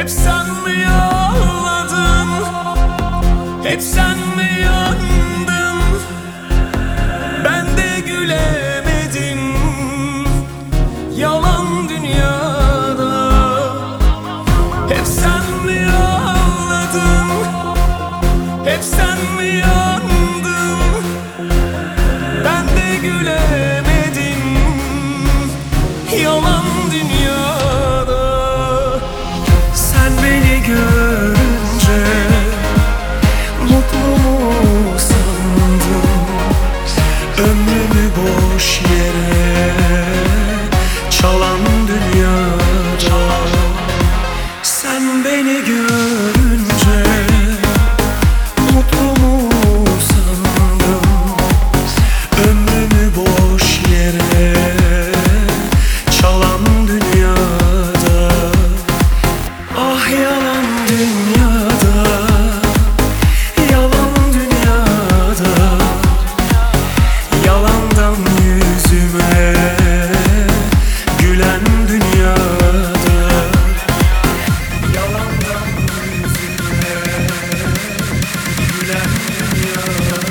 Hep sen mi ağladın, hep sen mi yandın? Ben de gülemedim yalan dünyada. Hep sen mi ağladın, hep sen mi yandın? Ben de gülemedim yalan dünyada. Sen beni görünce mutlu mu sandın? Ömrümü boş yere çalan dünyada. Sen beni görünce mutlu mu sandın? Ömrümü boş yere çalan dünyada. Ah yalan dünyada, yalan dünyada. Yalandan yüzüme gülen dünyada. Yalandan yüzüme gülen dünyada.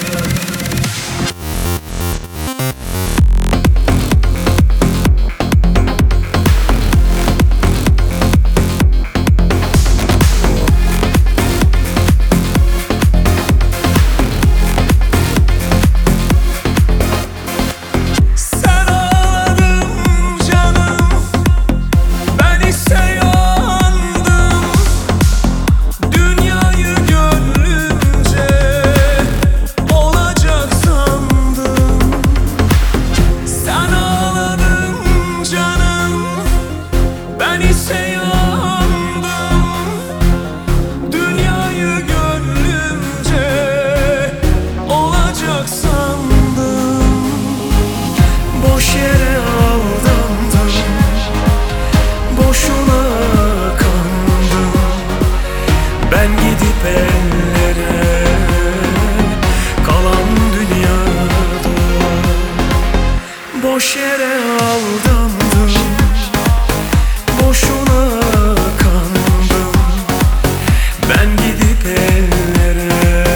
Sen ağladın canım, ben ise yandım. Dünyayı gönlümce olacak sandım. Sen ağladın canım, ben ise yandım. Dünyayı gönlümce olacak sandım. Boş yere aldandım, boşuna kandım. Ben gidip ellere kalan dünyada. Boş yere aldandım, boşuna kandım. Ben gidip ellere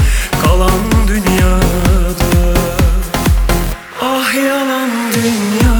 kalan dünyada. Ah yalan dünya.